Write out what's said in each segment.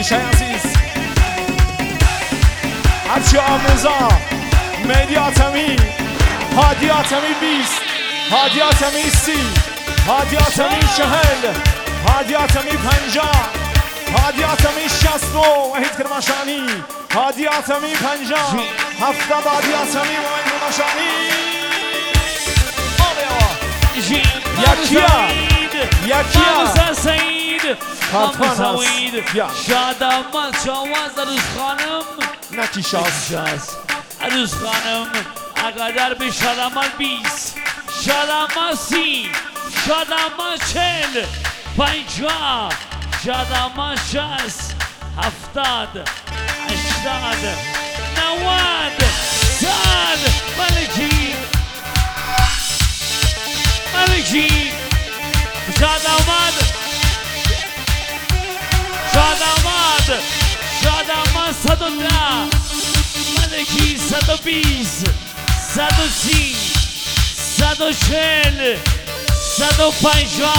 میشه عزیز هرچی آموزا مهدی آتمی هادی آتمی 20 هادی آتمی 30 هادی آتمی 40 هادی آتمی 50 هادی آتمی 60 وحید کرماشانی هادی آتمی 50 70 هادی آتمی وحید کرماشانی یکیا سعید حتما هست شادامت شواز عروس خانم نکی شاز عروس خانم اقدر به شادامت 20 شادامت 30 شادامت 40 50 شادامت 60 70 80 90 100 ملکی ملکی شادامت شادامت شادامت 110 ملکی 120 130 140 150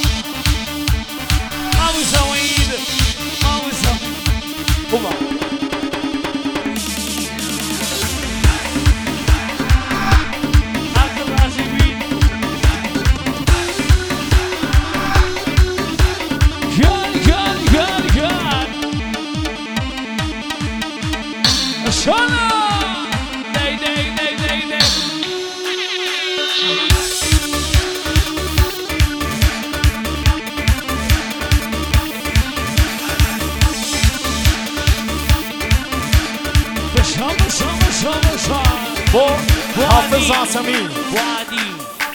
مامو سوید مامو سوید Shana! Day, day, day, day, day. Shama, shama, shama, shama. با حافظ آتمی وادی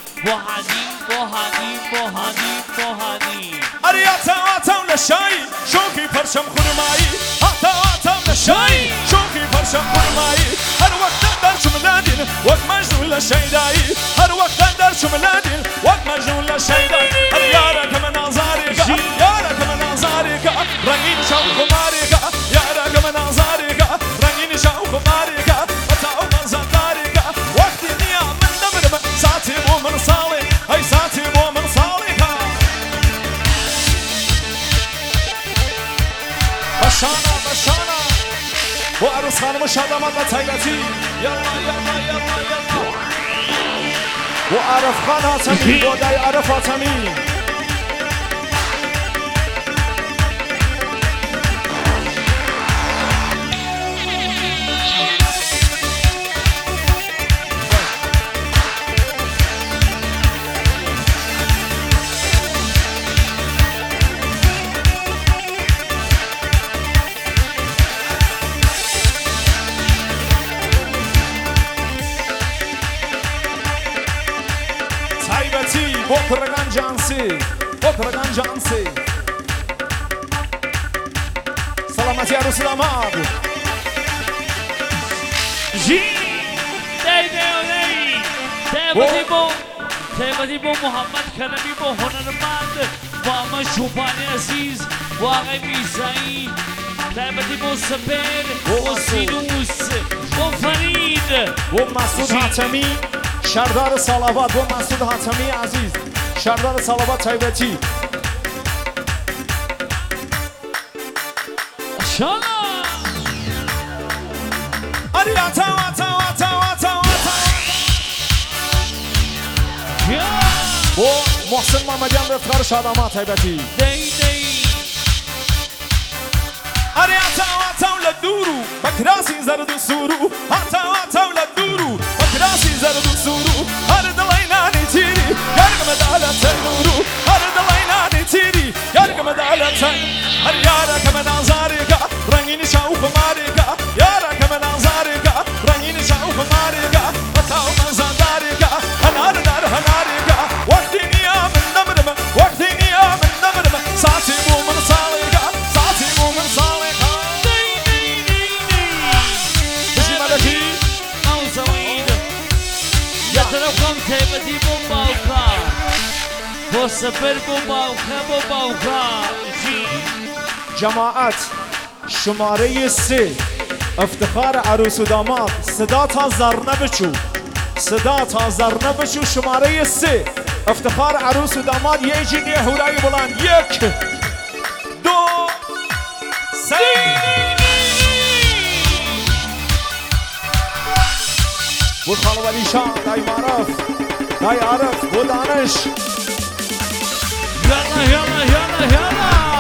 اری آتم لشایی شوکی پرشم خورمایی آتم لشایی شوکی پرشم خورمایی هر وقت در شملادین وقت مجنون لشیدایی هر وقت در شملادین وقت مجنون لشیدایی هر یارا کم نازاریکا یارا کم نازاریکا رنگین شو خماریکا یارا کم نازاریکا رنگین شو خماریکا بتاو منزداریکا وقتی نیا من نمرم ساعتی مو من صالح ای ساعتی مو من صالحا بشانا بشانا و عروس خانم شادامت و تایلتی یلا یلا یلا یلا و عرف خان آتمی و دای عرف آتمی بکرگان جانسی سلامتی عروس داماد جی تیبتی با محمد کرمی با هنرمند محمد شوپانی عزیز و آقای میزایی تیبتی با سپر و سینوس و فرید و مسعود حاتمی شردار سالاباد و مسعود حاتمی عزیز شردار سالاباد تایبتی شالا آری آتا و محسن محمدیان به افتخار شادامت تایبتی آری آتا لدورو بکراسی زرد و سورو آتا لدورو بکراسی زرد و سورو هر دلینانی تیری یارگم دالت نورو هر دلینانی تیری یارگم دالت هر یارا کم نازاریگا رنگین شاوخ ماریگا یارا کم نازاریگا رنگین شاوخ ماریگا بتاو منزاداریگا هنار دار هناریگا وقتی نیام نمرم وقتی نیام نمرم ساتی مومن سالیگا ساتی مومن سالیگا بشی ملکی طرفم تیبتی با باوکا با سپر با باوکا جماعت شماره 3 افتخار عروس و داماد صدا تا زرنه بچو صدا تا زرنه بچو شماره 3 افتخار عروس و داماد یه جینی هورای بلند 1 2 3 بود خانم ولی شان دای معرف دای عرف بود دانش يلا يلا يلا يلا